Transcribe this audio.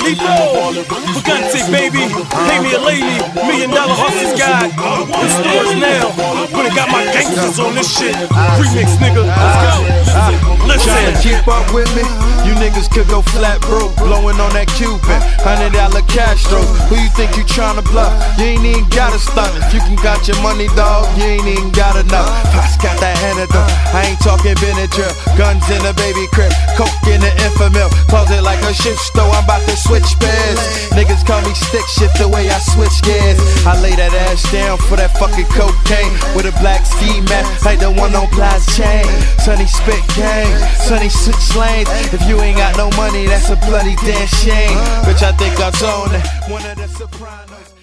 Lethal, Pagante, baby. Pay me a lady, $1 million hustler's guide. In stores now. When I got my gangsters on this shit. Remix, nigga. Let's go. Listen. Tryna keep up with me? You niggas could go flat broke, blowing on that Cuban, $100 Castro. Who you think you tryna bluff? You ain't even gotta stunt. If you can got your money, dog, you ain't even gotta know. Pops got that antidote. I ain't talking Benadryl. Guns in the baby crib, coke in the Infamil. Close it like a shit store. I'm about to switch pairs. Niggas call me stick shift the way I switch gears. I lay that ass down for that fucking cocaine with a black ski mask like the one on Plies chain. Sonny spit gang, Sonny switch lanes. If you ain't got no money, that's a bloody damn shame. Bitch, I think I'm on it. One of the Sopranos.